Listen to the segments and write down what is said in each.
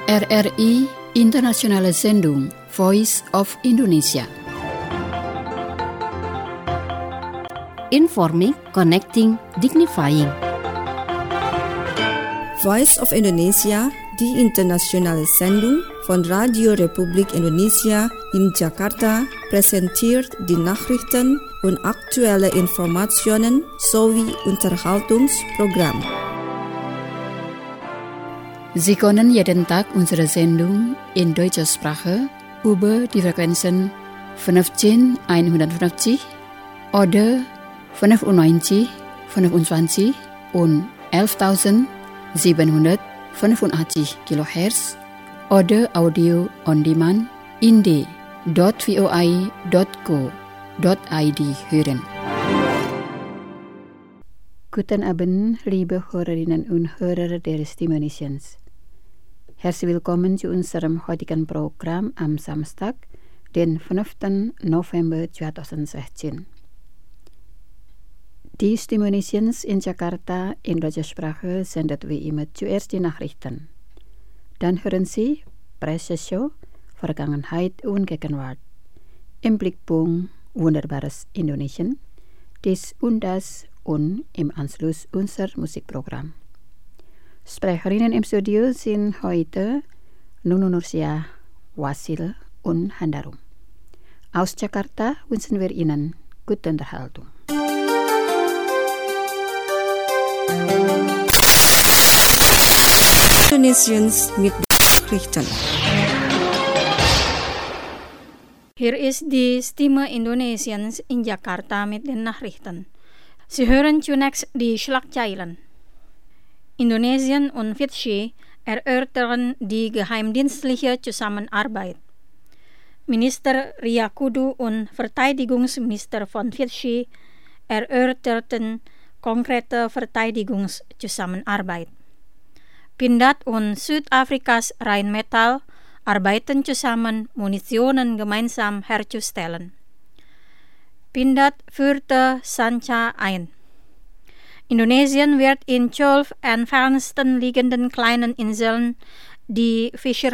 RRI Internationale Sendung Voice of Indonesia. Informing, connecting, dignifying. Voice of Indonesia, die internationale Sendung von Radio Republik Indonesia in Jakarta, präsentiert die Nachrichten und aktuelle Informationen sowie Unterhaltungsprogramm. Sie können jeden Tag unsere Sendung in deutscher Sprache über die Frequenzen 15150 oder 95, 25 und 11.785 kHz oder Audio on Demand in d.voi.co.id hören. Guten Abend, liebe Hörerinnen und Hörer der Stimme Nations. Herzlich willkommen zu unserem heutigen Programm am Samstag, den 5. November 2016. Die Stimme Nations in Jakarta in deutscher Sprache sendet wie immer zuerst die Nachrichten. Dann hören Sie Presseshow, Vergangenheit und Gegenwart. Im Blickpunkt Wunderbares Indonesien, dies und das und im Anschluss unser Musikprogramm. Sprecherinnen im Studio sind heute Nunu Nursia, Wasil und Handarum. Aus Jakarta wünschen wir Ihnen gute Unterhaltung. Indonesians mit Nachrichten. Hier ist die Stimme Indonesiens in Jakarta mit den Nachrichten. Sie hören zunächst die Schlagzeilen. Indonesien und Fidschi erörtern die geheimdienstliche Zusammenarbeit. Minister Riyakudu und Verteidigungsminister von Fidschi erörterten konkrete Verteidigungszusammenarbeit. Pindad und Südafrikas Rheinmetall arbeiten zusammen, Munitionen gemeinsam herzustellen. Pindad führte Sanca ein. Indonesien wird in 12 entfernsten liegenden kleinen Inseln die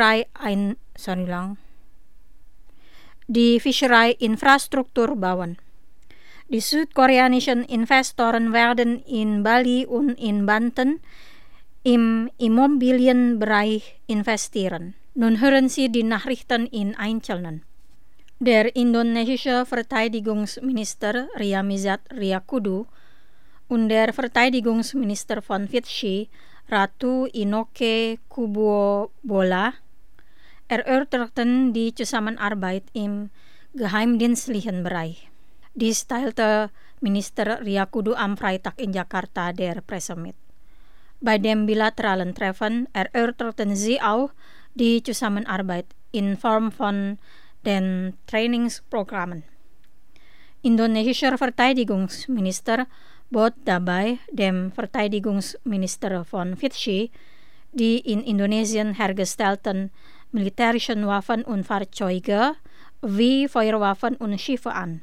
Fischereiinfrastruktur bauen. Die südkoreanischen Investoren werden in Bali und in Banten im Immobilienbereich investieren. Nun hören Sie die Nachrichten in Einzelnen. Der indonesische Verteidigungsminister Ryamizat Riyakudu und der Verteidigungsminister von Fidschi, Ratu Inoke Kubuobola, erörterten die Zusammenarbeit im geheimdienstlichen Bereich. Dies teilte Minister Riyakudu am Freitag in Jakarta der Presse mit. Bei dem bilateralen Treffen erörterten sie auch die Zusammenarbeit in Form von den Trainingsprogrammen. Indonesischer Verteidigungsminister bot dabei dem Verteidigungsminister von Fidschi die in Indonesien hergestellten militärischen Waffen und Fahrzeuge wie Feuerwaffen und Schiffe an.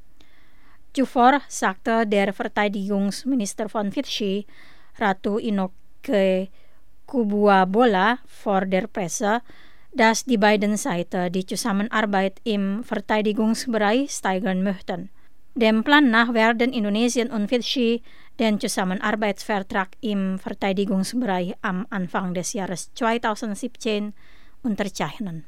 Zuvor sagte der Verteidigungsminister von Fidschi, Ratu Inoke Kubuobola, vor der Presse, dass die beiden Seiten die Zusammenarbeit im Verteidigungsbereich steigern möchten. Dem Plan nach werden Indonesien und Fidschi den Zusammenarbeitsvertrag im Verteidigungsbereich am Anfang des Jahres 2017 unterzeichnen.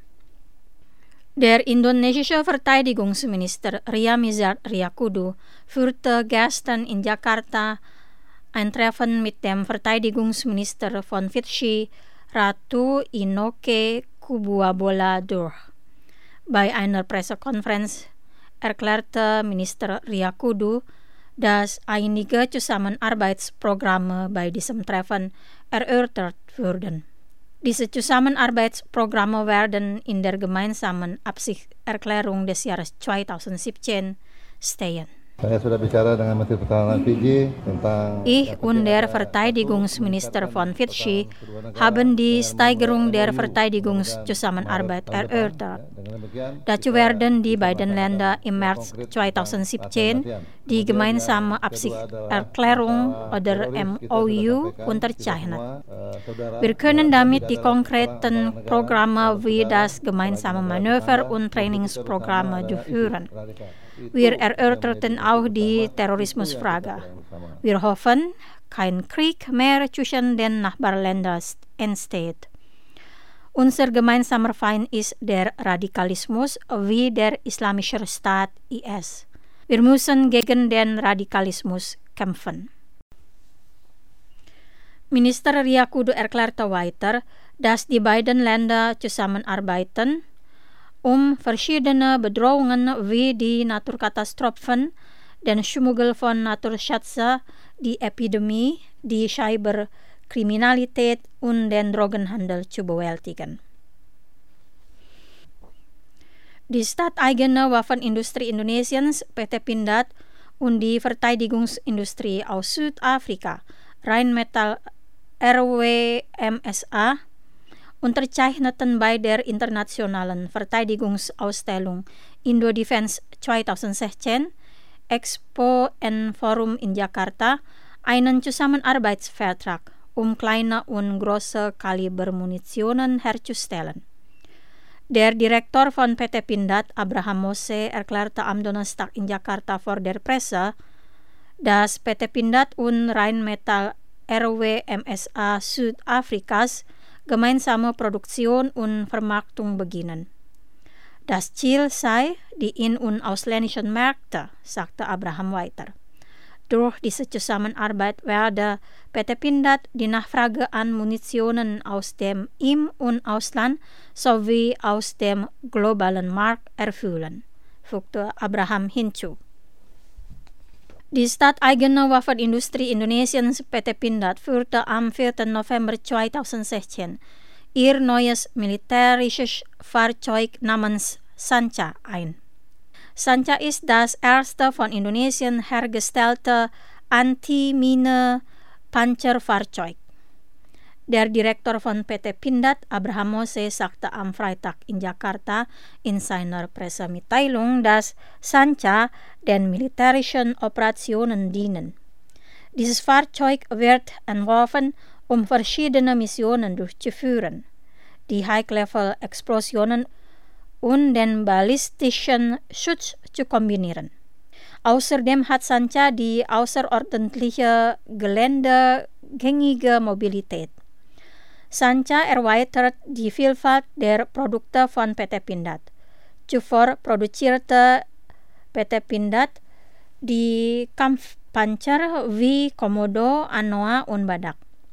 Der indonesische Verteidigungsminister Ryamizat Riyakudu führte gestern in Jakarta ein Treffen mit dem Verteidigungsminister von Fidschi, Ratu Inoke Kubuobola durch. Bei einer Pressekonferenz erklärte Minister Riyakudu, dass einige Zusammenarbeitsprogramme bei diesem Treffen erörtert wurden. Diese Zusammenarbeitsprogramme werden in der gemeinsamen Absichtserklärung des Jahres 2017 stehen. Saya sudah bicara dengan Menteri Pertahanan Fiji tentang der Verteidigungsminister von Fidschi haben die Steigerung der Verteidigungszusammenarbeit erörtert. Dazu werden die beiden Länder im März 2017 die gemeinsame Absichtserklärung oder MOU unterzeichnet. Wir können damit die konkreten Programme wie das gemeinsame Manöver- und Trainingsprogramme durchführen. Wir erörterten auch die Terrorismusfrage. Wir hoffen, kein Krieg mehr zwischen den Nachbarländern entsteht. Unser gemeinsamer Feind ist der Radikalismus wie der Islamische Staat IS. Wir müssen gegen den Radikalismus kämpfen. Minister Riyakudu erklärte weiter, dass die beiden Länder zusammenarbeiten, verschiedene Bedrohungen wie die Naturkatastrophen, den Schmuggel von Naturschätzen, die Epidemie, die Cyberkriminalität und den Drogenhandel zu bewältigen. Die staateigene Waffenindustrie Indonesiens, PT Pindad, und die Verteidigungsindustrie aus Südafrika, Rheinmetall RWMSA, unterzeichneten bei der internationalen Verteidigungsausstellung Indo-Defense 2016 Expo and Forum in Jakarta einen Zusammenarbeitsvertrag, kleine und große Kalibermunitionen herzustellen. Der Direktor von PT Pindad, Abraham Mose, erklärte am Donnerstag in Jakarta vor der Presse, dass PT Pindad und Rheinmetall RWMSA Südafrikas gemeinsame Produktion und Vermarktung beginnen. Das Ziel sei die in- und ausländischen Märkte, sagte Abraham weiter. Durch diese Zusammenarbeit werde PT Pindad die Nachfrage an Munitionen aus dem Im- und Ausland sowie aus dem globalen Markt erfüllen, fügte Abraham hinzu. Die staateigene Waffenindustrie Indonesiens PT Pindad führte am 4. November 2016 ihr neues militärisches Fahrzeug namens Sanca ein. Sanca ist das erste von Indonesien hergestellte Anti-Mine-Panzerfahrzeug. Der Direktor von PT Pindad, Abraham Mose, sagte am Freitag in Jakarta in seiner Pressemitteilung, dass Sanca den militärischen Operationen dienen. Dieses Fahrzeug wird entworfen, verschiedene Missionen durchzuführen, die High-Level-Explosionen und den ballistischen Schutz zu kombinieren. Außerdem hat Sanca die außerordentliche geländegängige Mobilität. Sanca erweitert die Vielfalt der Produkte von PT Pindad. Zuvor produzierte PT Pindad die Kampfpanzer wie Komodo, Anoa und Badak.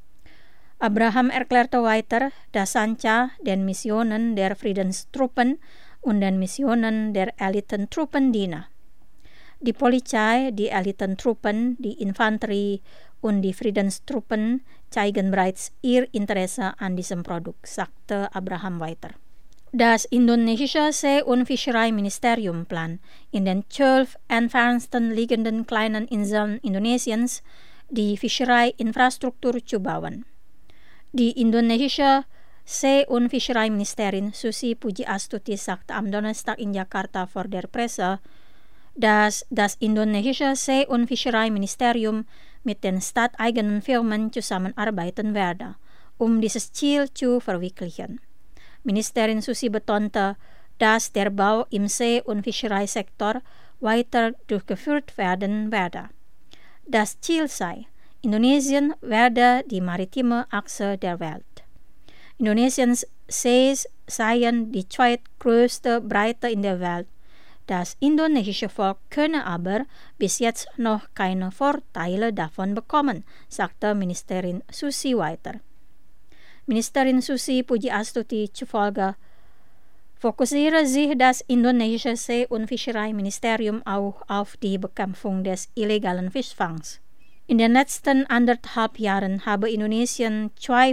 Abraham erklärte weiter, dass Sanca den Missionen der Friedenstruppen und den Missionen der Elitentruppen diene. Die Polizei, die Elitentruppen, die Infanterie und die Friedenstruppen zeigen bereits ihr Interesse an diesem Produkt, sagte Abraham weiter. Das indonesische See- und Fischereiministerium plant, in den 12 entfernsten liegenden kleinen Inseln Indonesiens die Fischereiinfrastruktur zu bauen. Die indonesische See- und Fischereiministerin Susi Pujiastuti sagte am Donnerstag in Jakarta vor der Presse, dass das indonesische See- und Fischereiministerium mit den staateigenen Firmen zusammenarbeiten werde, dieses Ziel zu verwirklichen. Ministerin Susi betonte, dass der Bau im See- und Fischereisektor weiter durchgeführt werden werde. Das Ziel sei, Indonesien werde die maritime Achse der Welt. Indonesiens Sees seien die zweitgrößte Breite in der Welt. Das indonesische Volk könne aber bis jetzt noch keine Vorteile davon bekommen, sagte Ministerin Susi weiter. Ministerin Susi Pujiastuti zufolge fokussiere sich das indonesische See- und Fischereiministerium auch auf die Bekämpfung des illegalen Fischfangs. In den letzten 1,5 Jahren habe Indonesien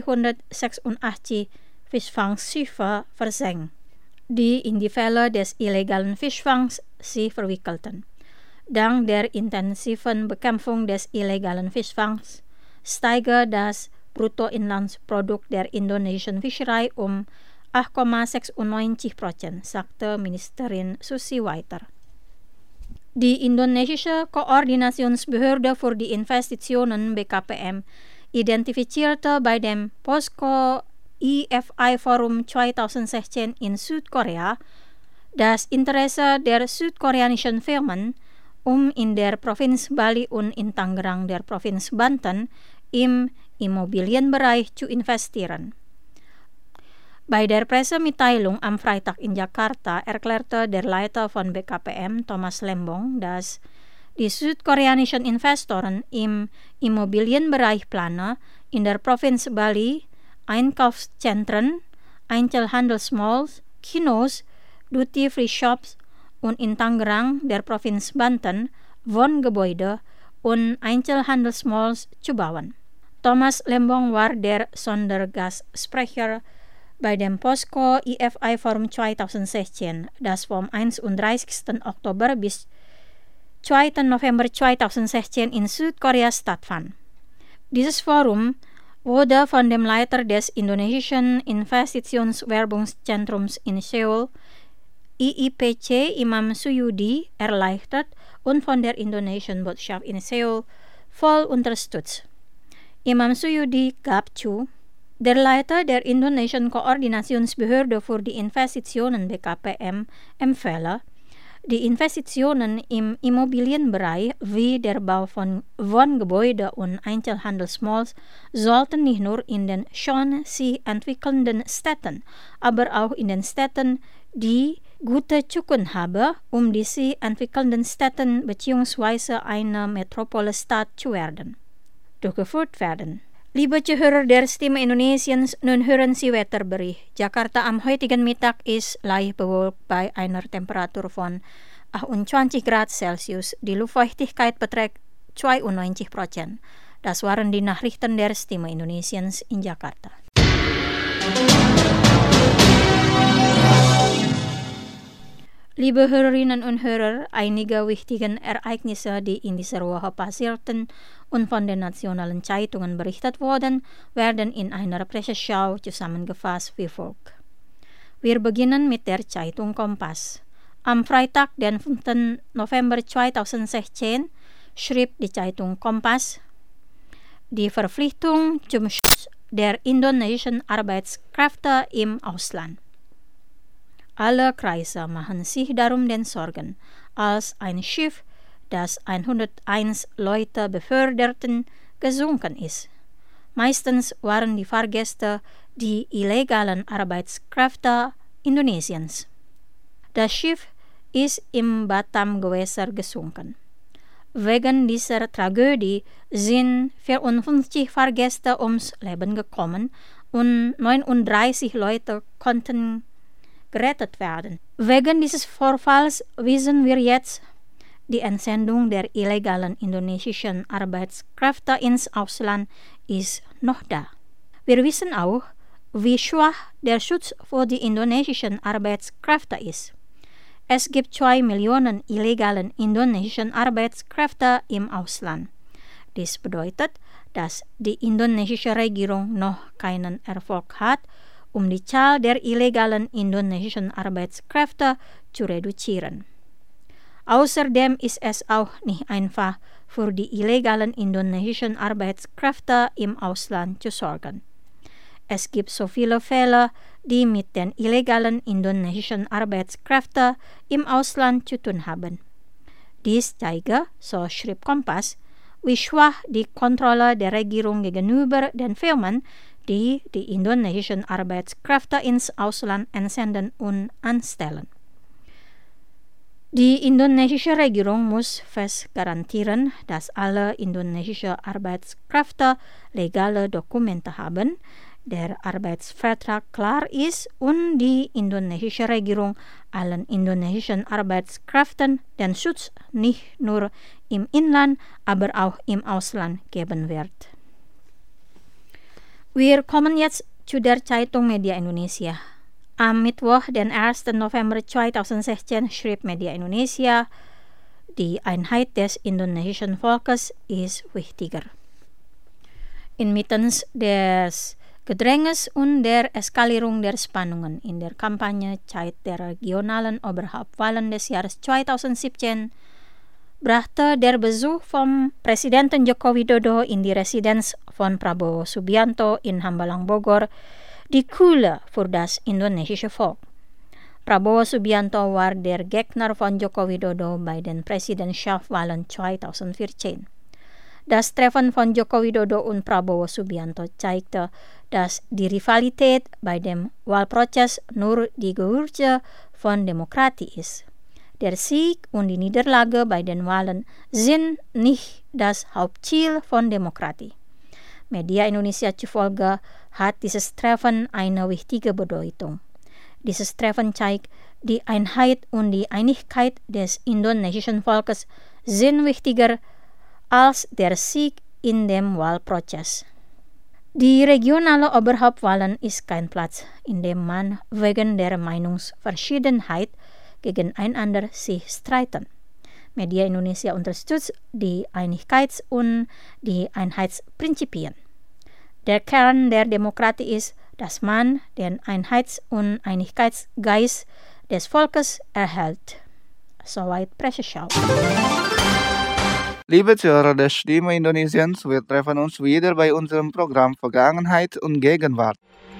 286 Fischfangschiffe versenkt, die in die Fälle des illegalen Fischfangs sich verwickelten. Dank der intensiven Bekämpfung des illegalen Fischfangs steige das Bruttoinlandsprodukt der indonesischen Fischerei 8,96%, sagte Ministerin Susi weiter. Die indonesische Koordinationsbehörde für die Investitionen BKPM identifizierte bei dem POSCO IFI Forum 2016 in Südkorea das Interesse der südkoreanischen Firmen, in der Provinz Bali und in Tangerang der Provinz Banten im Immobilienbereich zu investieren. Bei der Pressemitteilung am Freitag in Jakarta erklärte der Leiter von BKPM, Thomas Lembong, dass die südkoreanischen Investoren im Immobilienbereich planen, in der Provinz Bali Einkaufszentren, Einzelhandelsmalls, Kinos, Duty-Free-Shops und in Tangerang, der Provinz Banten, Wohngebäude und Einzelhandelsmalls zu bauen. Thomas Lembong war der Sondergastsprecher bei dem POSCO IFI Forum 2016, das vom 31. Oktober bis 2. November 2016 in Südkorea stattfand. Dieses Forum wurde von dem Leiter des indonesischen Investitionswerbungszentrums in Seoul, IIPC, Imam Suyudi, erleichtert und von der indonesischen Botschaft in Seoul voll unterstützt. Imam Suyudi gab zu, der Leiter der indonesischen Koordinationsbehörde für die Investitionen BKPM empfehle, die Investitionen im Immobilienbereich wie der Bau von Wohngebäuden und Einzelhandelsmalls sollten nicht nur in den schon sich entwickelnden Städten, aber auch in den Städten, die gute Zukunft haben, die sich entwickelnden Städten bzw. eine Metropolestadt zu werden, durchgeführt werden. Liebe Zuhörer der Stimme Indonesiens, nun hören Sie Wetterbericht. Jakarta am heutigen Mittag ist leicht bewölkt bei einer Temperatur von 28 Grad Celsius. Die Luftfeuchtigkeit beträgt 92%. Das waren die Nachrichten der Stimme Indonesiens in Jakarta. Liebe Hörerinnen und Hörer, einige wichtige Ereignisse, die in dieser Woche passierten und von den nationalen Zeitungen berichtet wurden, werden in einer Presseschau zusammengefasst wie folgt. Wir beginnen mit der Zeitung Kompas. Am Freitag, den 5. November 2016, schrieb die Zeitung Kompas, die Verpflichtung zum Schutz der indonesischen Arbeitskräfte im Ausland. Alle Kreise machen sich darum den Sorgen, als ein Schiff, das 101 Leute beförderten, gesunken ist. Meistens waren die Fahrgäste die illegalen Arbeitskräfte Indonesiens. Das Schiff ist im Batam-Gewässer gesunken. Wegen dieser Tragödie sind 54 Fahrgäste ums Leben gekommen und 39 Leute konnten gerettet werden. Wegen dieses Vorfalls wissen wir jetzt, die Entsendung der illegalen indonesischen Arbeitskräfte ins Ausland ist noch da. Wir wissen auch, wie schwach der Schutz für die indonesischen Arbeitskräfte ist. Es gibt 2 Millionen illegalen indonesischen Arbeitskräfte im Ausland. Dies bedeutet, dass die indonesische Regierung noch keinen Erfolg hat, die Zahl der illegalen indonesischen Arbeitskräfte zu reduzieren. Außerdem ist es auch nicht einfach, für die illegalen indonesischen Arbeitskräfte im Ausland zu sorgen. Es gibt so viele Fälle, die mit den illegalen indonesischen Arbeitskräften im Ausland zu tun haben. Dies zeige, so schrieb Kompas, wie schwach die Kontrolle der Regierung gegenüber den Firmen, die die indonesischen Arbeitskräfte ins Ausland entsenden und anstellen. Die indonesische Regierung muss fest garantieren, dass alle indonesische Arbeitskräfte legale Dokumente haben, der Arbeitsvertrag klar ist und die indonesische Regierung allen indonesischen Arbeitskräften den Schutz nicht nur im Inland, aber auch im Ausland geben wird. Wir kommen jetzt zu der Zeitung Media Indonesia. Am Mittwoch, den 1. November 2016, schrieb Media Indonesia, Die Einheit des indonesischen Volkes ist wichtiger. Inmitten des Gedränges und der Eskalierung der Spannungen in der Kampagne Zeit der regionalen Oberhauptwahlen des Jahres 2017 brachte der Besuch vom Präsidenten Joko Widodo in die Residenz von Prabowo Subianto in Hambalang Bogor die Kühle für das indonesische Volk. Prabowo Subianto war der Gegner von Joko Widodo bei den Präsidentschaftswahlen 2014. Das Treffen von Joko Widodo und Prabowo Subianto zeigte, dass die Rivalität bei dem Wahlprozess nur die Gewürze von Demokratie ist. Der Sieg und die Niederlage bei den Wahlen sind nicht das Hauptziel von Demokratie. Media Indonesia zufolge hat dieses Treffen eine wichtige Bedeutung. Dieses Treffen zeigt, die Einheit und die Einigkeit des indonesischen Volkes sind wichtiger als der Sieg in dem Wahlprozess. Die regionale Oberhauptwahlen ist kein Platz, in dem man wegen der Meinungsverschiedenheit gegeneinander sich streiten. Media Indonesia unterstützt die Einigkeits- und die Einheitsprinzipien. Der Kern der Demokratie ist, dass man den Einheits- und Einigkeitsgeist des Volkes erhält. Soweit Presseschau. Liebe Zuhörer der Stimme Indonesiens, wir treffen uns wieder bei unserem Programm Vergangenheit und Gegenwart.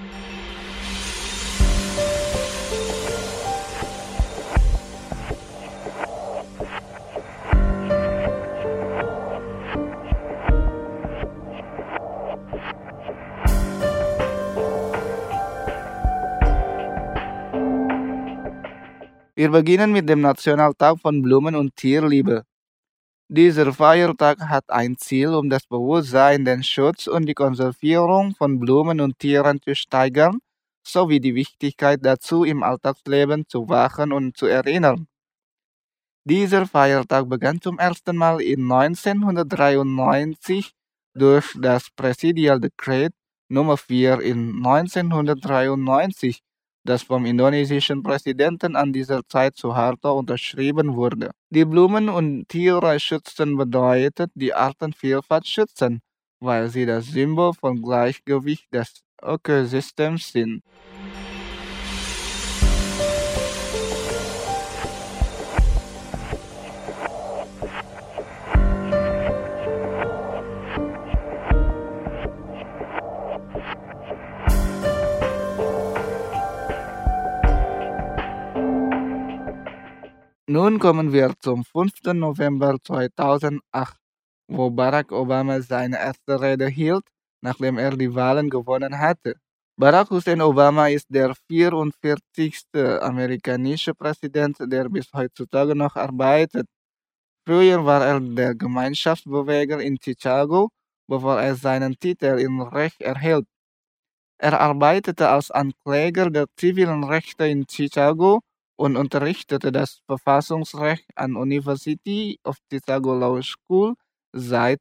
Wir beginnen mit dem Nationaltag von Blumen- und Tierliebe. Dieser Feiertag hat ein Ziel, um das Bewusstsein, den Schutz und die Konservierung von Blumen und Tieren zu steigern, sowie die Wichtigkeit dazu im Alltagsleben zu wachen und zu erinnern. Dieser Feiertag begann zum ersten Mal in 1993 durch das Präsidialdekret Nummer 4 in 1993, das vom indonesischen Präsidenten an dieser Zeit Suharto unterschrieben wurde. Die Blumen- und Tiere schützen bedeutet die Artenvielfalt schützen, weil sie das Symbol von Gleichgewicht des Ökosystems sind. Nun kommen wir zum 5. November 2008, wo Barack Obama seine erste Rede hielt, nachdem er die Wahlen gewonnen hatte. Barack Hussein Obama ist der 44. amerikanische Präsident, der bis heutzutage noch arbeitet. Früher war er der Gemeinschaftsbeweger in Chicago, bevor er seinen Titel in Recht erhielt. Er arbeitete als Ankläger der zivilen Rechte in Chicago und unterrichtete das Verfassungsrecht an University of Chicago Law School seit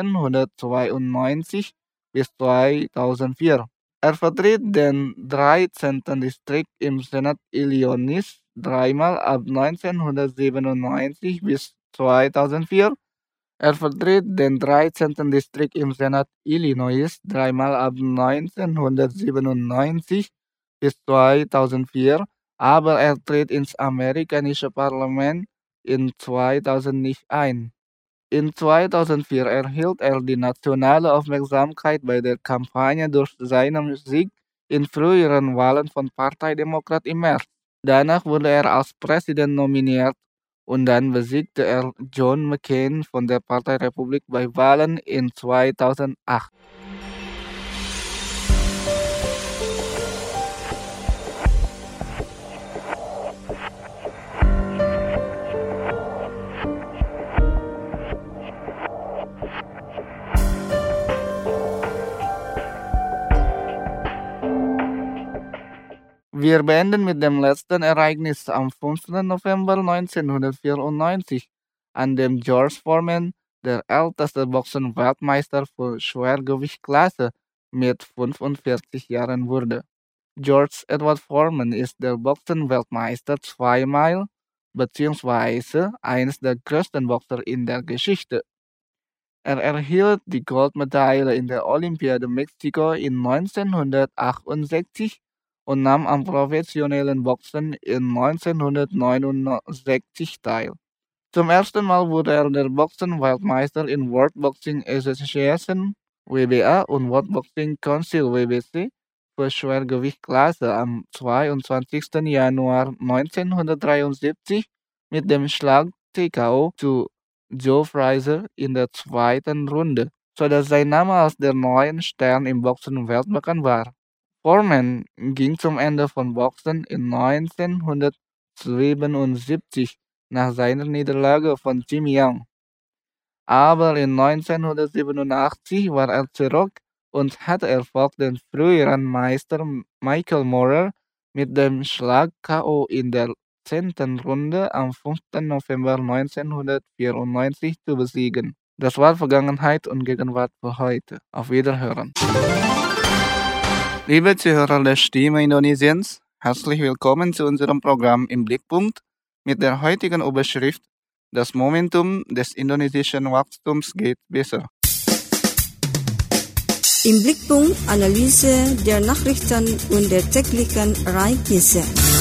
1992 bis 2004. Er vertritt den 13. Distrikt im Senat Illinois dreimal ab 1997 bis 2004. Er vertritt den 13. Distrikt im Senat Illinois dreimal ab 1997 bis 2004, aber er tritt ins amerikanische Parlament in 2000 nicht ein. In 2004 erhielt er die nationale Aufmerksamkeit bei der Kampagne durch seinen Sieg in früheren Wahlen von Partei Demokrat im März. Danach wurde er als Präsident nominiert und dann besiegte er John McCain von der Partei Republik bei Wahlen in 2008. Wir beenden mit dem letzten Ereignis am 5. November 1994, an dem George Foreman, der älteste Boxen-Weltmeister für Schwergewichtsklasse, mit 45 Jahren wurde. George Edward Foreman ist der Boxen-Weltmeister zweimal, beziehungsweise eines der größten Boxer in der Geschichte. Er erhielt die Goldmedaille in der Olympiade Mexiko in 1968 und nahm am professionellen Boxen in 1969 teil. Zum ersten Mal wurde er der Boxen-Weltmeister in World Boxing Association (WBA) und World Boxing Council (WBC) für Schwergewichtklasse am 22. Januar 1973 mit dem Schlag TKO zu Joe Frazier in der zweiten Runde, sodass sein Name als der neue Stern im Boxen weltbekannt war. Foreman ging zum Ende von Boxen in 1977 nach seiner Niederlage von Jim Young. Aber in 1987 war er zurück und hatte Erfolg den früheren Meister Michael Moorer mit dem Schlag K.O. in der 10. Runde am 5. November 1994 zu besiegen. Das war Vergangenheit und Gegenwart für heute. Auf Wiederhören. Liebe Zuhörer der Stimme Indonesiens, herzlich willkommen zu unserem Programm im Blickpunkt mit der heutigen Überschrift Das Momentum des indonesischen Wachstums geht besser. Im Blickpunkt Analyse der Nachrichten und der täglichen Ereignisse.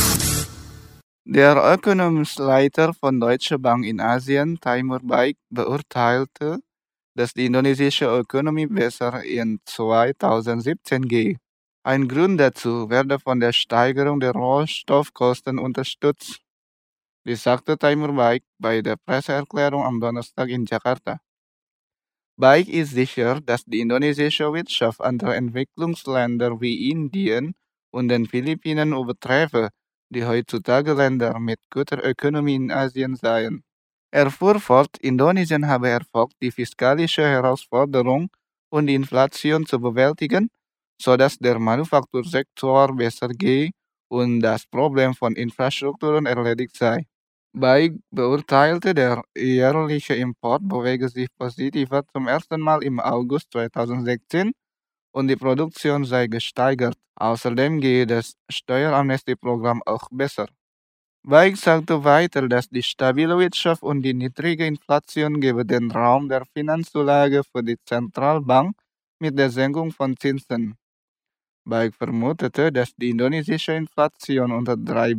Der Ökonomieleiter von Deutsche Bank in Asien, Timur Baik, beurteilte, dass die indonesische Ökonomie besser in 2017 gehe. Ein Grund dazu werde von der Steigerung der Rohstoffkosten unterstützt, sagte Timur Baik bei der Presseerklärung am Donnerstag in Jakarta. Baik ist sicher, dass die indonesische Wirtschaft andere Entwicklungsländer wie Indien und den Philippinen übertreffe, die heutzutage Länder mit guter Ökonomie in Asien seien. Er fuhr fort, Indonesien habe Erfolg, die fiskalische Herausforderung und die Inflation zu bewältigen, sodass der Manufaktursektor besser gehe und das Problem von Infrastrukturen erledigt sei. Baik beurteilte, der jährliche Import bewege sich positiver zum ersten Mal im August 2016 und die Produktion sei gesteigert. Außerdem gehe das Steueramnestieprogramm auch besser. Baik sagte weiter, dass die stabile Wirtschaft und die niedrige Inflation gebe den Raum der Finanzzulage für die Zentralbank mit der Senkung von Zinsen. Baik vermutete, dass die indonesische Inflation unter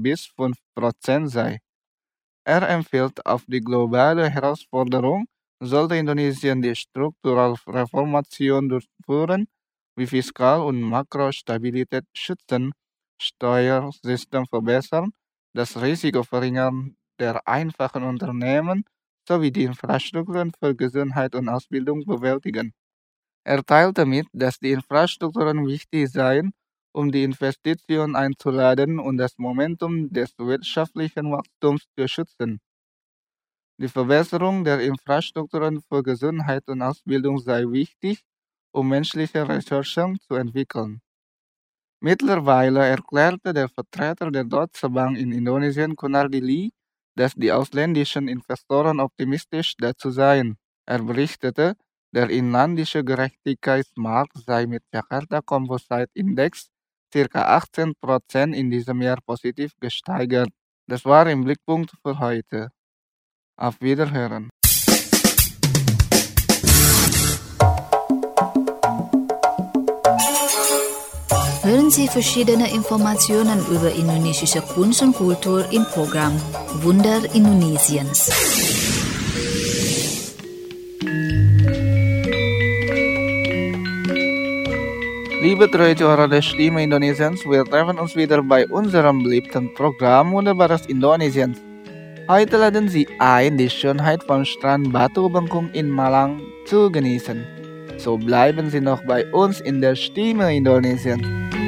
3-5% sei. Er empfiehlt, auf die globale Herausforderung sollte Indonesien die strukturelle Reformation durchführen, wie Fiskal- und Makrostabilität schützen, Steuersystem verbessern, das Risiko verringern der einfachen Unternehmen sowie die Infrastrukturen für Gesundheit und Ausbildung bewältigen. Er teilte mit, dass die Infrastrukturen wichtig seien, um die Investitionen einzuladen und das Momentum des wirtschaftlichen Wachstums zu schützen. Die Verbesserung der Infrastrukturen für Gesundheit und Ausbildung sei wichtig, um menschliche Ressourcen zu entwickeln. Mittlerweile erklärte der Vertreter der Deutsche Bank in Indonesien, Kunardi Lee, dass die ausländischen Investoren optimistisch dazu seien. Er berichtete, der inländische Gerechtigkeitsmarkt sei mit Jakarta Composite Index ca. 18% in diesem Jahr positiv gesteigert. Das war im Blickpunkt für heute. Auf Wiederhören. Hören Sie verschiedene Informationen über indonesische Kunst und Kultur im Programm Wunder Indonesiens. Liebe treue Zuhörer der Stimme Indonesiens, wir treffen uns wieder bei unserem beliebten Programm Wunderbares Indonesiens. Heute laden Sie ein, die Schönheit vom Strand Batu Bengkung in Malang zu genießen. So bleiben Sie noch bei uns in der Stimme Indonesiens.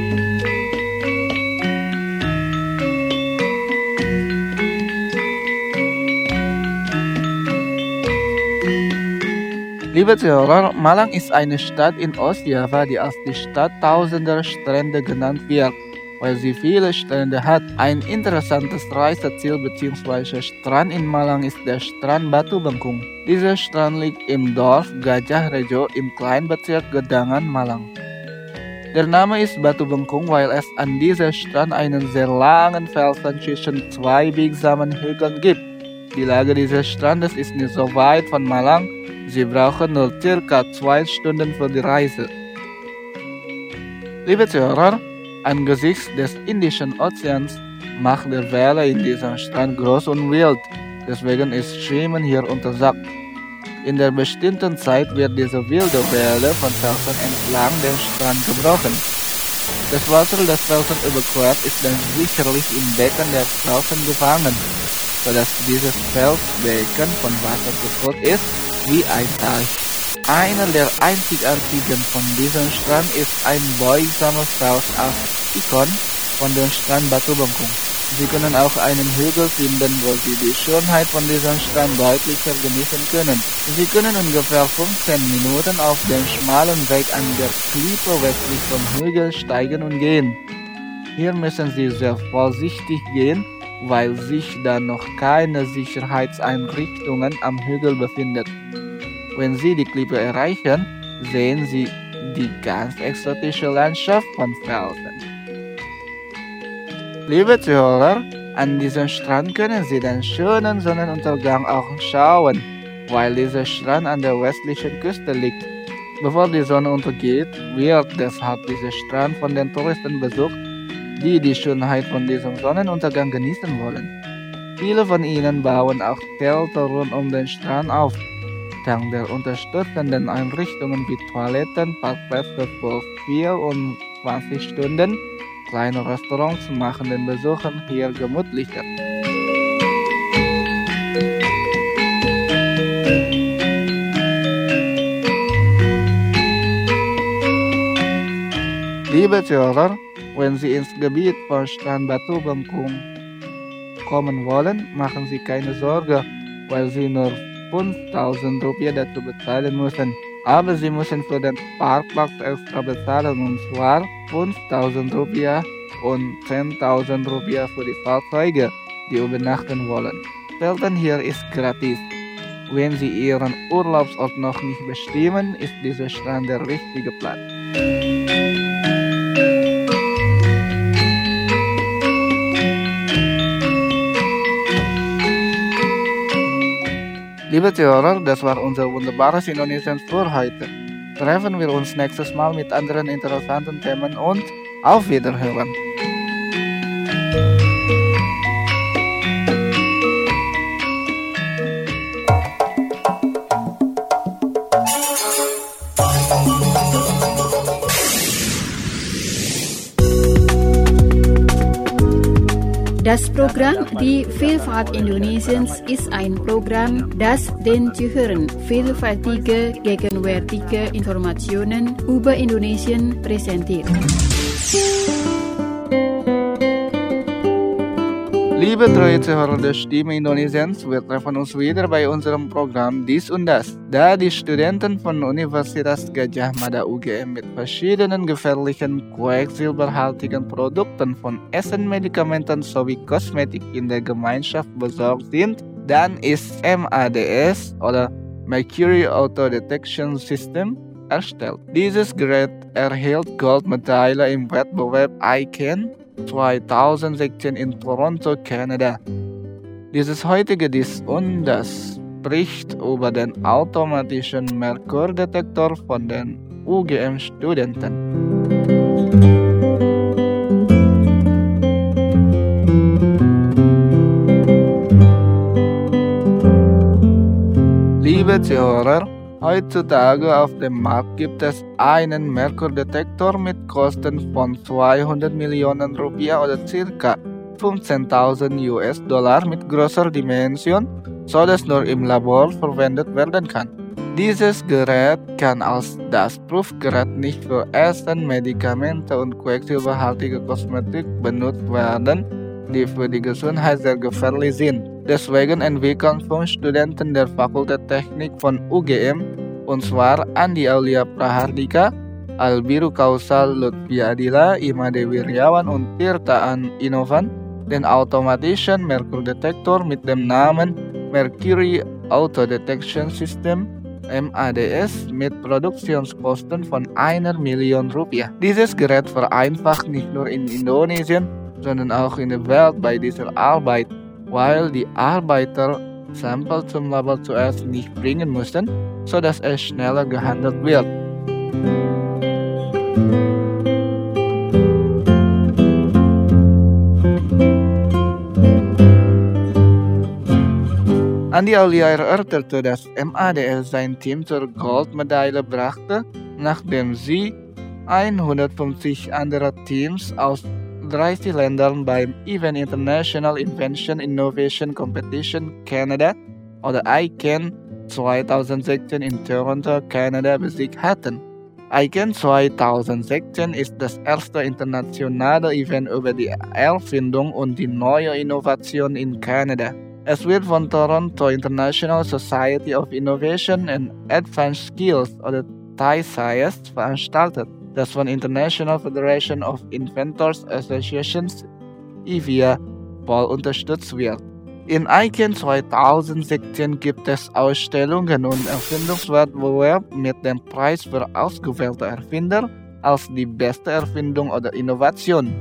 Liebe Zuhörer, Malang ist eine Stadt in Ostjava, die als die Stadt tausender Strände genannt wird, weil sie viele Strände hat. Ein interessantes Reiseziel bzw. Strand in Malang ist der Strand Batu Bengkung. Dieser Strand liegt im Dorf Gajah Rejo im Kleinbezirk Gedangan, Malang. Der Name ist Batu Bengkung, weil es an dieser Strand einen sehr langen Felsen zwischen zwei biegsamen Hügeln gibt. Die Lage dieses Strandes ist nicht so weit von Malang, Sie brauchen nur circa 2 Stunden für die Reise. Liebe Zuhörer, angesichts des Indischen Ozeans macht der Welle in diesem Strand groß und wild, deswegen ist Schwimmen hier untersagt. In der bestimmten Zeit wird diese wilde Welle von Felsen entlang den Strand gebrochen. Das Wasser des Felsen überquert ist dann sicherlich im Becken der Felsen gefangen, sodass dieses Felsbecken von Wasser gefüllt ist wie ein Teich. Einer der einzigartigen von diesem Strand ist ein beugsamer Fels als Ikon von dem Strand Batu Bengkung. Sie können auch einen Hügel finden, wo Sie die Schönheit von diesem Strand deutlicher genießen können. Sie können ungefähr 15 Minuten auf dem schmalen Weg an der Klippe westlich vom Hügel steigen und gehen. Hier müssen Sie sehr vorsichtig gehen, weil sich da noch keine Sicherheitseinrichtungen am Hügel befindet. Wenn Sie die Klippe erreichen, sehen Sie die ganz exotische Landschaft von Felsen. Liebe Zuhörer, an diesem Strand können Sie den schönen Sonnenuntergang auch schauen, weil dieser Strand an der westlichen Küste liegt. Bevor die Sonne untergeht, wird deshalb dieser Strand von den Touristen besucht, die die Schönheit von diesem Sonnenuntergang genießen wollen. Viele von ihnen bauen auch Zelte rund um den Strand auf. Dank der unterstützenden Einrichtungen wie Toiletten, Parkplätze für 24 Stunden, kleine Restaurants machen den Besuchern hier gemütlicher. Liebe Zuhörer, wenn Sie ins Gebiet von Strand Batu Bengkung kommen wollen, machen Sie keine Sorge, weil Sie nur 5.000 Rupiah dazu bezahlen müssen. Aber Sie müssen für den Parkplatz extra bezahlen, und zwar 5.000 Rupiah und 10.000 Rupiah für die Fahrzeuge, die übernachten wollen. Zelten hier ist gratis. Wenn Sie Ihren Urlaubsort noch nicht bestimmen, ist dieser Strand der richtige Platz. Liebe Zuhörer, das war unser wunderbares Indonesien für heute. Treffen wir uns nächstes Mal mit anderen interessanten Themen und auf Wiederhören. Das Programm Die Vielfalt Indonesiens ist ein Programm, das den Zuhörern vielfältige, gegenwärtige Informationen über Indonesien präsentiert. Liebe treue Zuhörer der Stimme Indonesiens, wir treffen uns wieder bei unserem Programm Dies und Das. Da die Studenten von Universitas Gadjah Mada UGM mit verschiedenen gefährlichen, quecksilberhaltigen Produkten von Essen, Medikamenten sowie Kosmetik in der Gemeinschaft besorgt sind, dann ist MADS oder Mercury Auto Detection System erstellt. Dieses Gerät erhielt Goldmedaille im Wettbewerb ICANN 2016 in Toronto, Kanada. Dieses heutige Dies und Das spricht über den automatischen Merkurdetektor von den UGM-Studenten. Liebe Zuhörer, heutzutage auf dem Markt gibt es einen Merkurdetektor mit Kosten von 200 Millionen Rupiah oder ca. 15.000 US-Dollar mit großer Dimension, so dass nur im Labor verwendet werden kann. Dieses Gerät kann als das Prüfgerät nicht für Essen, Medikamente und quecksilberhaltige Kosmetik benutzt werden, die für die Gesundheit sehr gefährlich sind. Deswegen entwickeln 5 Studenten der Fakultät Technik von UGM, und zwar Andi Aulia Prahardika, Albiru Kausal Lutfia Adila, Imade Wiryawan und Tirtaan Inovan, den automatischen Merkurdetektor mit dem Namen Mercury Auto Detection System MADS mit Produktionskosten von 1 Million Rupiah. Dieses Gerät vereinfacht nicht nur in Indonesien, sondern auch in der Welt bei dieser Arbeit, weil die Arbeiter Sampel zum Labor zuerst nicht bringen mussten, sodass es schneller gehandelt wird. Andi Aulia erörterte, dass MADS sein Team zur Goldmedaille brachte, nachdem sie 150 andere Teams aus 30 Ländern beim Event International Invention Innovation Competition Canada oder ICANN 2016 in Toronto, Kanada besiegt hatten. ICANN 2016 ist das erste internationale Event über die Erfindung und die neue Innovation in Kanada. Es wird von Toronto International Society of Innovation and Advanced Skills oder TISAS veranstaltet, das von International Federation of Inventors Associations IFIA voll unterstützt wird. In ICANN 2016 gibt es Ausstellungen und Erfindungswettbewerb mit dem Preis für ausgewählte Erfinder als die beste Erfindung oder Innovation.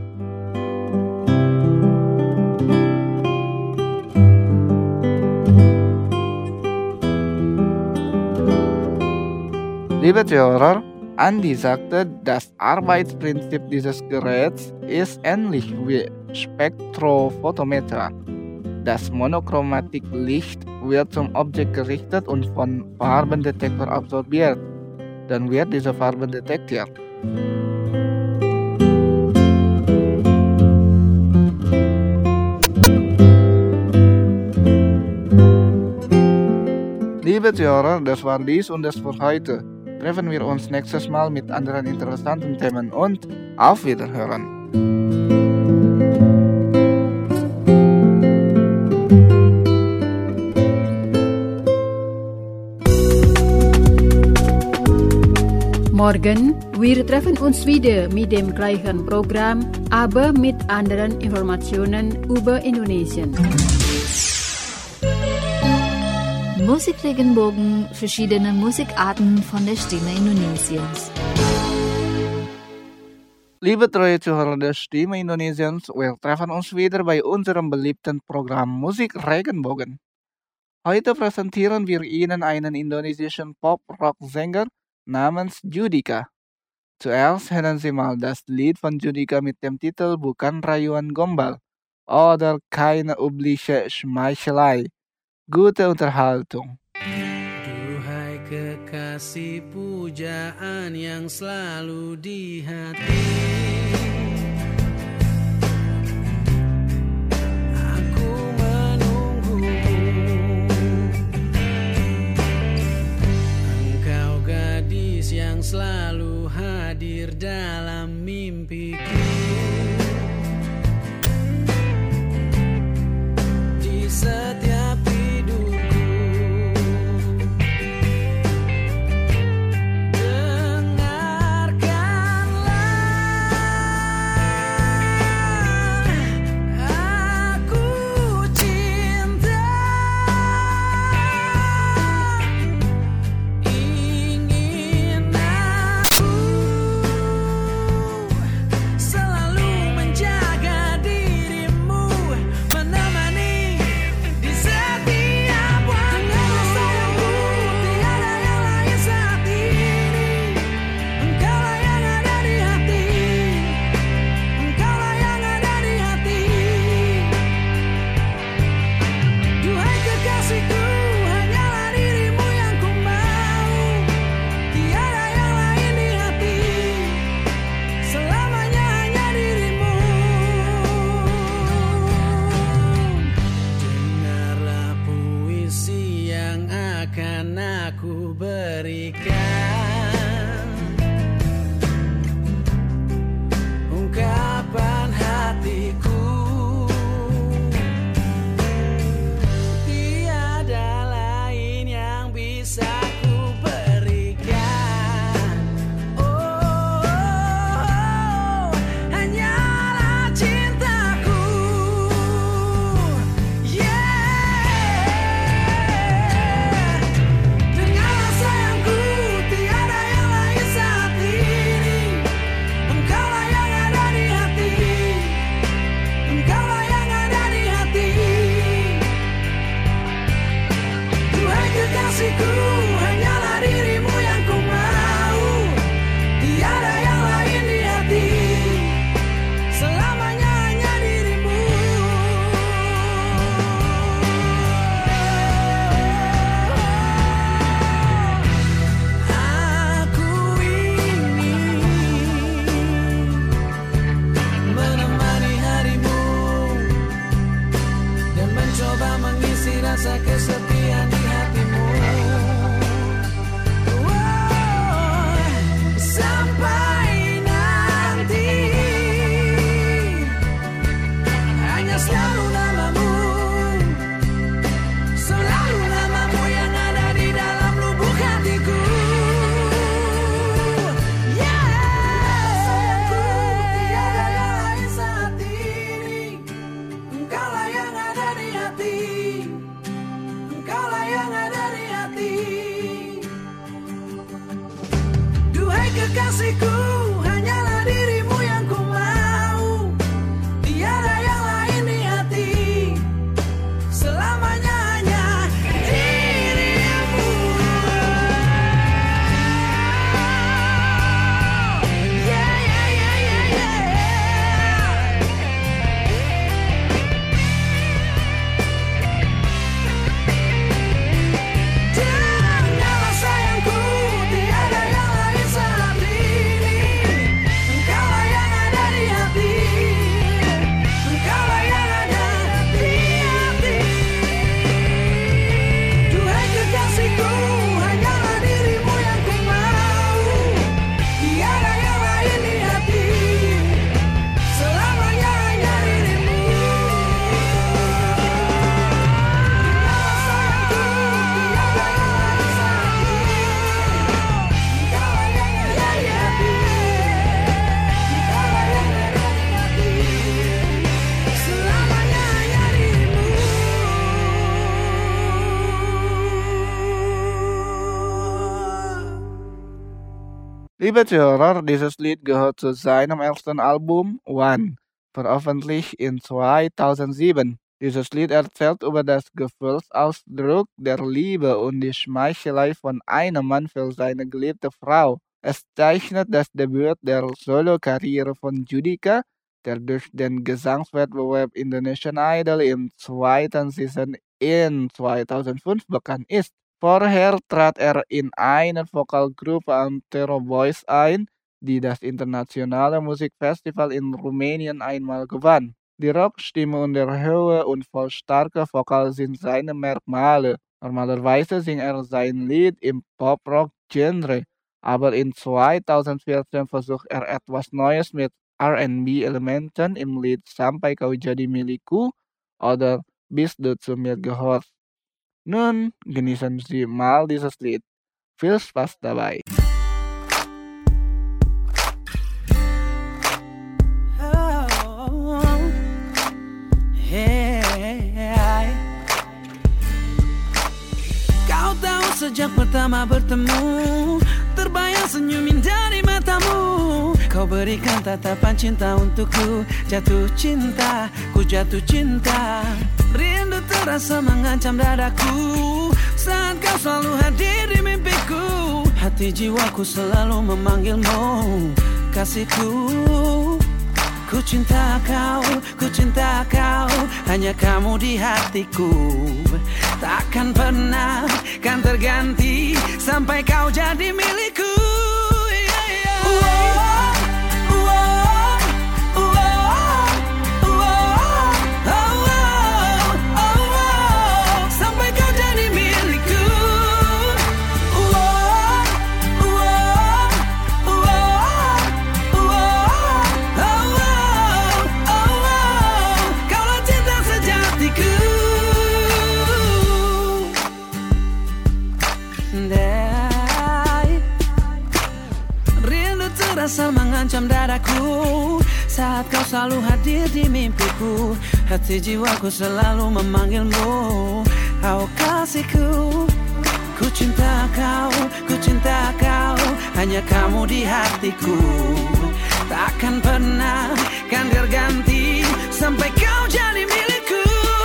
Liebe Zuhörer, Andi sagte, das Arbeitsprinzip dieses Geräts ist ähnlich wie Spektrofotometer. Das Monochromatiklicht wird zum Objekt gerichtet und von Farbendetektor absorbiert. Dann wird diese Farbe detektiert. Liebe Zuhörer, das war dies und das für heute. Treffen wir uns nächstes Mal mit anderen interessanten Themen und auf Wiederhören. Morgen, wir treffen uns wieder mit dem gleichen Programm, aber mit anderen Informationen über Indonesien. Musikregenbogen, verschiedene Musikarten von der Stimme Indonesiens. Liebe treue Zuhörer der Stimme Indonesiens, wir treffen uns wieder bei unserem beliebten Programm Musikregenbogen. Heute präsentieren wir Ihnen einen indonesischen Pop-Rock-Sänger namens Judika. Zuerst hören Sie mal das Lied von Judika mit dem Titel Bukan Rayuan Gombal oder Keine übliche Schmeichelei. Gute Unterhaltung. Duhai kekasih pujaan yang selalu di hati, aku menunggumu. Engkau gadis yang selalu hadir dalam mimpiku. Di setiap so kekasihku, hanyalah dirimu yang ku mau. Tiada yang lain di hati, selamanya hanya dirimu. Yeah, yeah, yeah, yeah, yeah. Dengarlah sayangku, tiada yang lain saat ini. Engkaulah yang ada di hati, engkaulah yang ada di hati. Duhai kekasihku, hanyalah dirimu yang ku mau. Tiada yang lain di hati, selamanya hanya dirimu. Liebe Zuhörer, dieses Lied gehört zu seinem ersten Album One, veröffentlicht in 2007. Dieses Lied erzählt über das Gefühlsausdruck der Liebe und die Schmeichelei von einem Mann für seine geliebte Frau. Es zeichnet das Debüt der Solo-Karriere von Judika, der durch den Gesangswettbewerb Indonesian Idol im zweiten Season in 2005 bekannt ist. Vorher trat er in einer Vokalgruppe Antero Boys ein, die das internationale Musikfestival in Rumänien einmal gewann. Die Rockstimme und der hohe und voll starke Vokal sind seine Merkmale. Normalerweise singt er sein Lied im Pop-Rock-Genre, aber in 2014 versucht er etwas Neues mit R&B-Elementen im Lied Sampai Kau Jadi Milikku oder Bis du zu mir gehörst. Nun genießen Sie mal dieses Lied. Viel Spaß dabei. Kau tahu sejak pertama bertemu, terbayang senyum indah di matamu. Kau berikan tatapan cinta untukku, jatuh cinta, ku jatuh cinta. Rindu terasa mengancam dadaku, saat kau selalu hadir di mimpiku. Hati jiwaku selalu memanggilmu, kasihku. Ku cinta kau, hanya kamu di hatiku. Takkan pernah kan terganti, sampai kau jadi milikku. Rasa mengancam dadaku, saat kau selalu hadir di mimpiku. Hati jiwaku selalu memanggilmu, oh kasihku. Ku cinta kau, hanya kamu di hatiku. Takkan pernah kan terganti, sampai kau jadi milikku.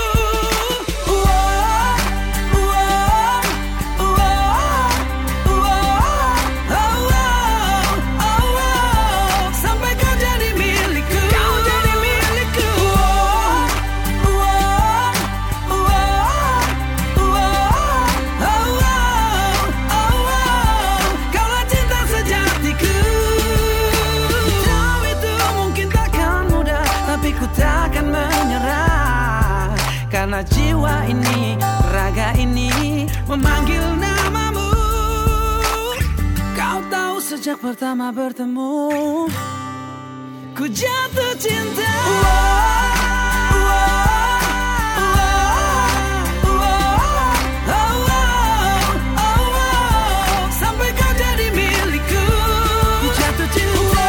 Karena jiwa ini, raga ini memanggil namamu. Kau tahu sejak pertama bertemu, ku jatuh cinta. Sampai kau jadi milikku, ku jatuh cinta.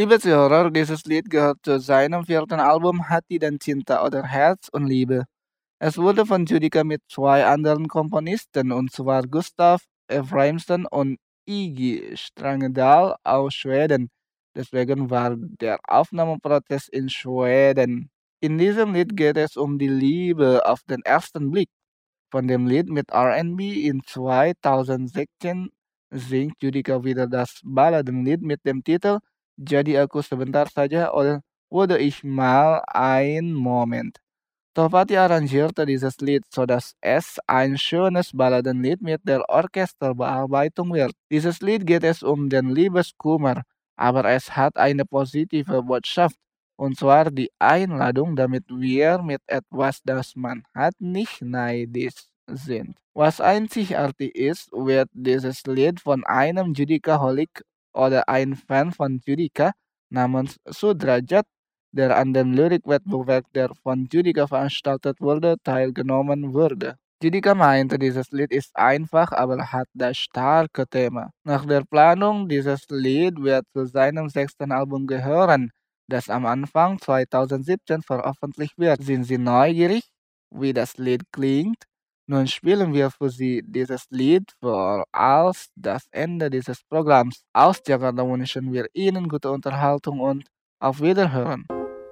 Liebe Zuhörer, dieses Lied gehört zu seinem 4. Album Hati dan Cinta oder Herz und Liebe. Es wurde von Judika mit 2 anderen Komponisten, und zwar Gustav Efraimsson und Iggy Strangedal aus Schweden. Deswegen war der Aufnahmeprozess in Schweden. In diesem Lied geht es um die Liebe auf den ersten Blick. Von dem Lied mit R&B in 2016 singt Judika wieder das Balladenlied mit dem Titel Jadi Aku Sebentar Saja oder Würde ich mal ein Moment. Tohpati arrangierte dieses Lied, sodass es ein schönes Balladenlied mit der Orchesterbearbeitung wird. Dieses Lied geht es um den Liebeskummer, aber es hat eine positive Botschaft, und zwar die Einladung, damit wir mit etwas, das man hat, nicht neidisch sind. Was einzigartig ist, wird dieses Lied von einem Judika-Holik oder ein Fan von Judika namens Sudrajat, der an dem Lyrikwettbewerb, der von Judika veranstaltet wurde, teilgenommen wurde. Judika meinte, dieses Lied ist einfach, aber hat das starke Thema. Nach der Planung, dieses Lied wird zu seinem 6. Album gehören, das am Anfang 2017 veröffentlicht wird. Sind Sie neugierig, wie das Lied klingt? Nun spielen wir für Sie dieses Lied vor als das Ende dieses Programms. Aus Jakarta wünschen wir Ihnen gute Unterhaltung und auf Wiederhören.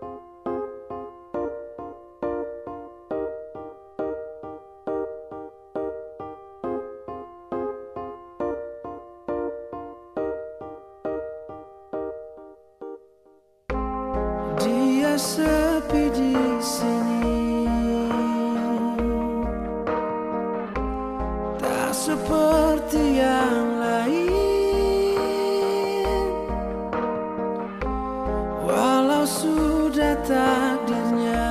Dia sepi di sini, tak seperti yang lain. Walau sudah takdirnya,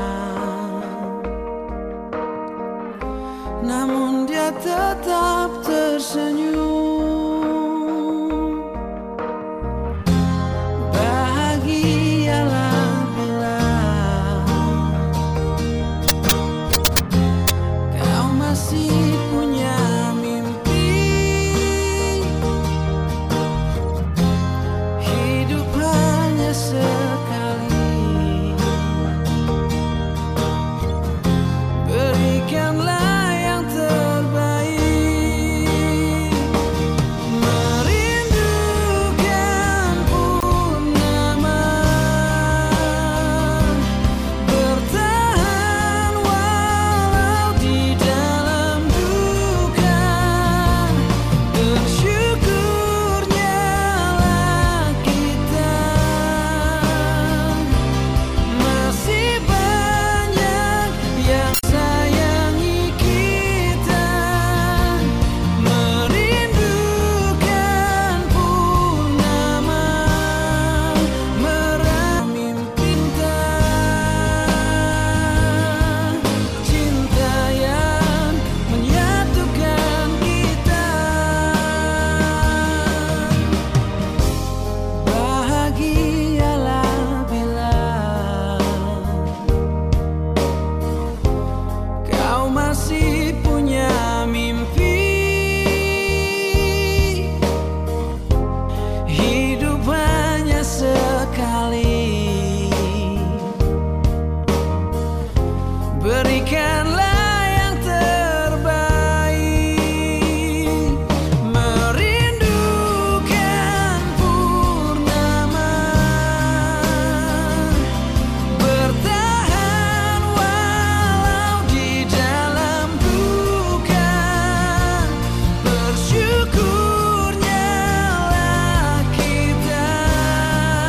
namun dia tetap tersenyum.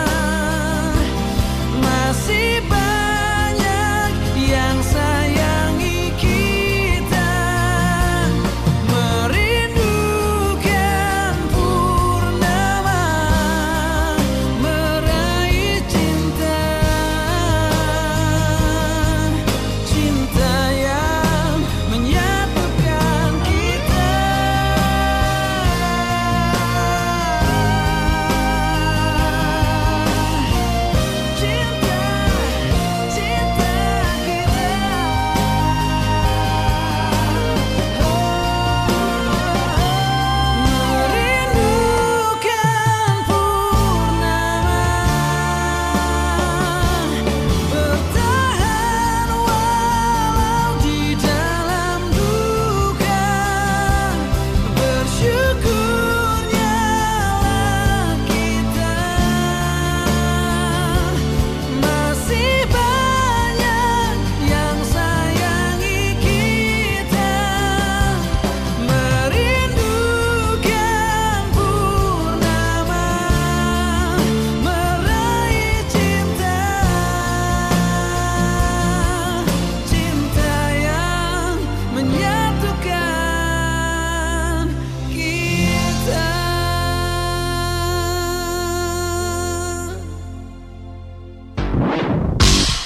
Masih banyak yang sayang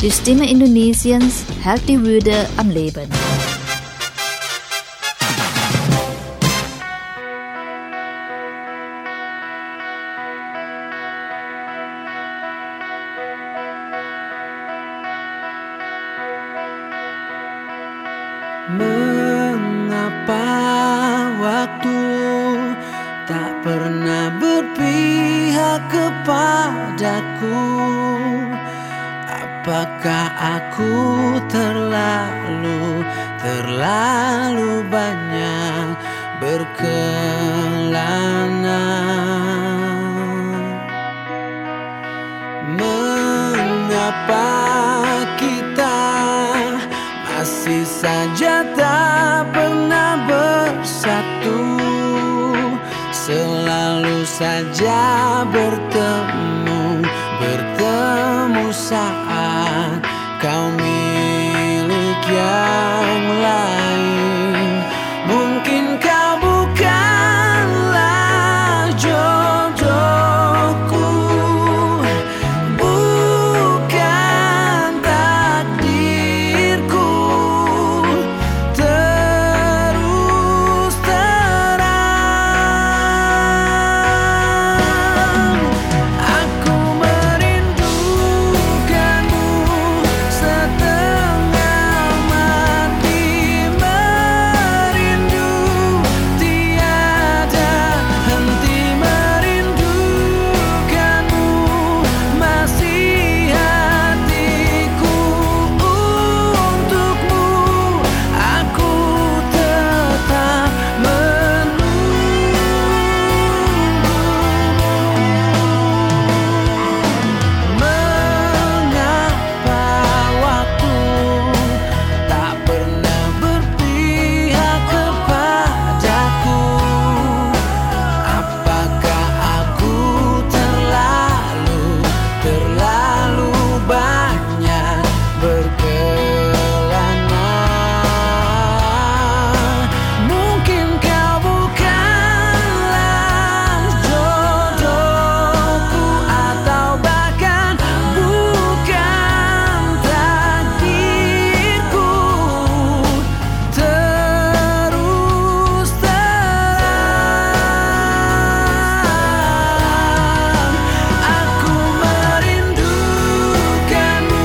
Stimme Indonesiens hält die Würde am Leben. Mengapa waktu tak pernah berpihak kepadaku? Apakah aku terlalu banyak berkelana? Mengapa kita masih saja tak pernah bersatu, selalu saja bertemu saat kau milik yang lain. Mungkin kau bukanlah jodohku, bukan takdirku. Terus terang aku merindukanmu setengah mati, merindu tiada henti, merindukanmu masih hatiku. Untukmu aku tetap Mengapa waktu tak pernah berpihak kepadaku? Apakah aku terlalu banyak berkelana? Mungkin kau bukanlah jodohku, atau bahkan bukan takdirku. Terus terang aku merindukanmu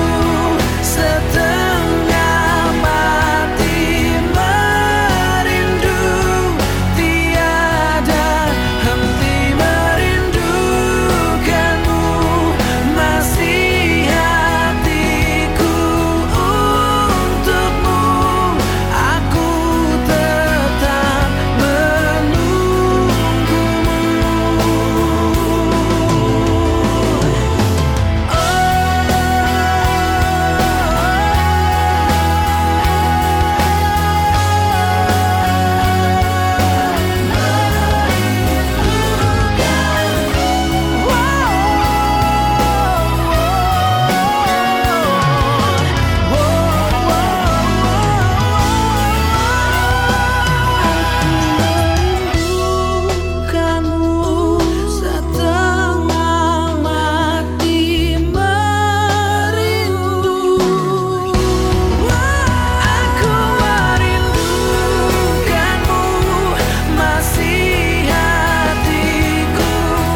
setengah mati, merindu tiada henti, merindukanmu masih hatiku. Untukmu aku tetap merindukanmu setengah mati, merindu. Aku merindukanmu masih hatiku.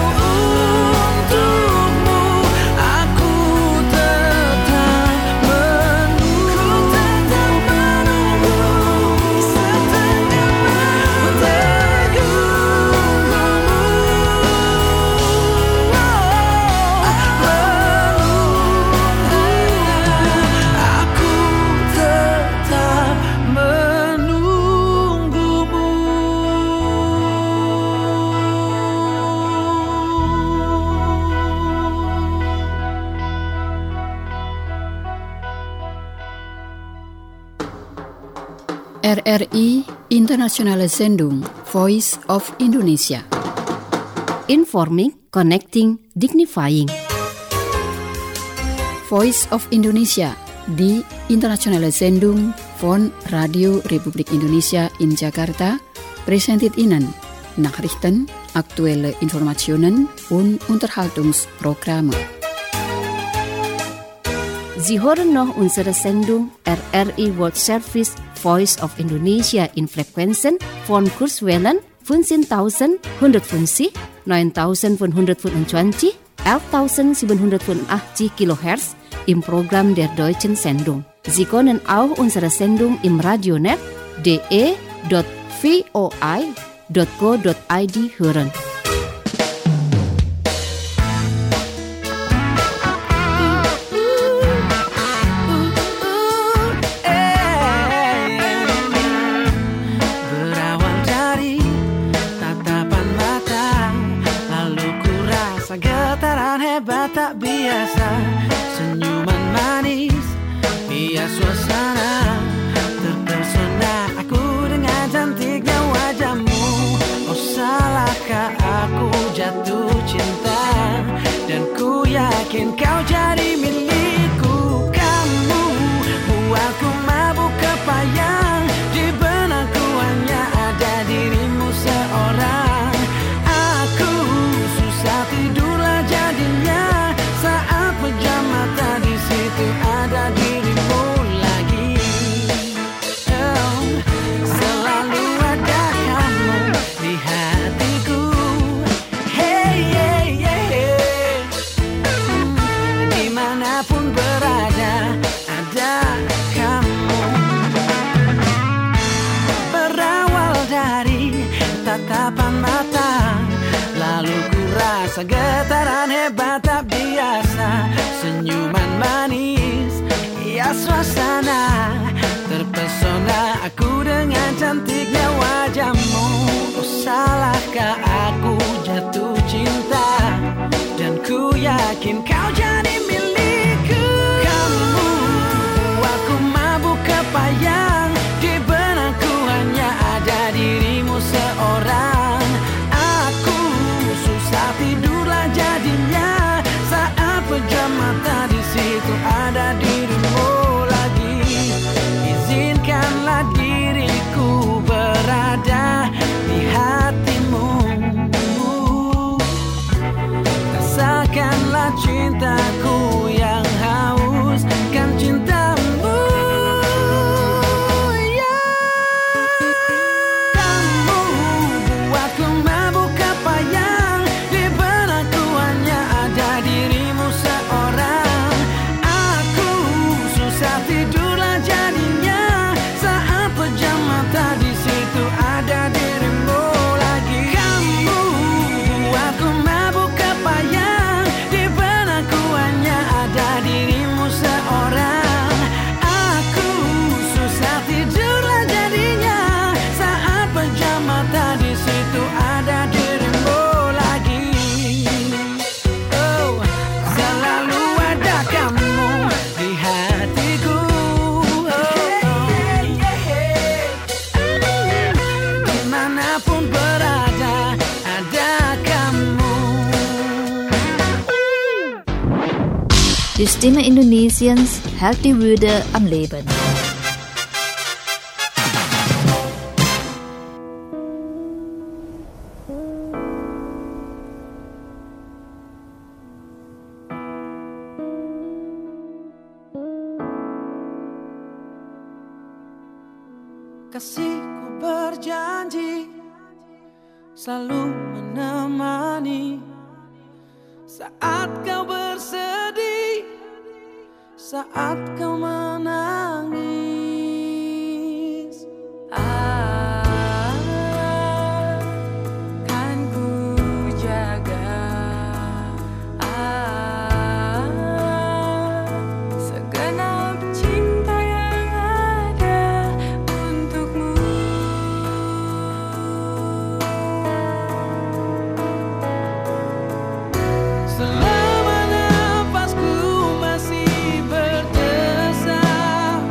Untukmu aku tetap menunggu setengah aku tetap menunggumu. RRI Internationale Sendung Voice of Indonesia. Informing, connecting, dignifying. Voice of Indonesia di Internationale Sendung von Radio Republik Indonesia in Jakarta presented Ihnen Nachrichten, aktuelle Informationen und Unterhaltungsprogramme. Sie hören noch unsere Sendung RRI World Service Voice of Indonesia in Frequenzen von Kurzwellen 15.150, 9.525, 11.785 kHz im Programm der Deutschen Sendung. Sie können auch unsere Sendung im Radionet de.voi.go.id hören. Getaran hebat tak biasa, senyuman manis hias suasana. Terpesona aku dengan cantiknya wajahmu. Oh salahkah aku jatuh cinta, dan ku yakin kau jadi milikku. Kamu buatku mabuk kepayang, di benakku hanya ada dirimu seorang. Aku susah tidurlah jadinya, saat pejam mata di situ ada dirimu lagi. Oh, selalu ada kamu di hatiku. Hey, hey, hey, hey. Dimanapun berada, ada kamu. Berawal dari tatapan mata, lalu ku rasa getaran hebat tak biasa, senyuman manis hias suasana. Terpesona aku dengan cantiknya wajahmu. Oh salahkah aku jatuh cinta, dan ku yakin kau jadi milikku. Kamu buatku mabuk kepayang, di benakku hanya ada dirimu seorang. Aku susah tidurlah jadinya, saat pejam mata di situ ada dirimu lagi. Izinkanlah diriku berada di hatimu. Rasakanlah cintaku yang haus, kan cintamu. Kamu buatku mabuk kepayang, di benakku hanya ada dirimu seorang. Aku susah tidurlah jadinya, saat pejam mata di situ ada dirimu lagi. Kamu buatku mabuk kepayang, di benakku hanya ada dirimu seorang. Aku susah tidurlah jadinya, saat pejam mata di situ ada dirimu lagi. Oh, selalu ada kamu di hatiku. Dimanapun berada, ada kamu. Die Stimme Indonesiens hält die Würde am Leben. Kasihku berjanji selalu menemani saat kau bersedih, saat kau menangis. Akan ku jaga segenap cinta yang ada untukmu. Selama nafasku masih berdesah,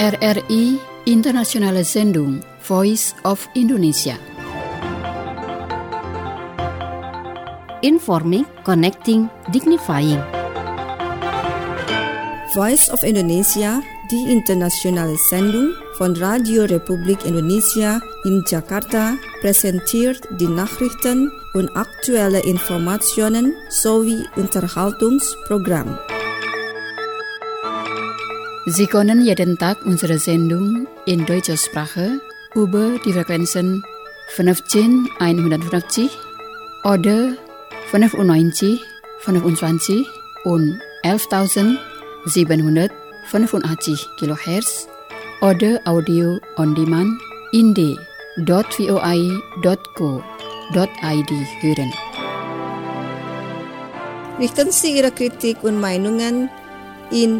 RRI Internationale Sendung Voice of Indonesia. Informing, connecting, dignifying. Voice of Indonesia, die internationale Sendung von Radio Republik Indonesia in Jakarta, präsentiert die Nachrichten und aktuelle Informationen sowie Unterhaltungsprogramm. Sie können jeden Tag unsere Sendung in deutscher Sprache über die Frequenzen 15150 oder 95, 25 und 11.785 kHz oder Audio on Demand in d.voi.co.id hören. Richten Sie Ihre Kritik und Meinungen in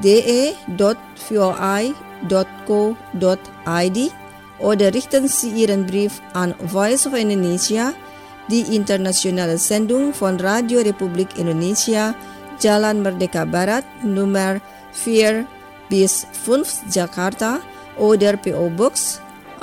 de.voi.co.id oder richten Sie Ihren Brief an Voice of Indonesia, die internationale Sendung von Radio Republik Indonesia, Jalan Merdeka Barat, Nummer 4-5 Jakarta oder PO Box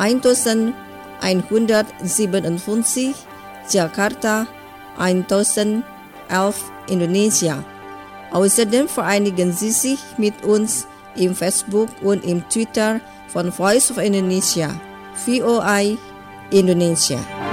1157 Jakarta 1011 Indonesia. Außerdem vereinigen Sie sich mit uns im Facebook und im Twitter von Voice of Indonesia, VOI Indonesia.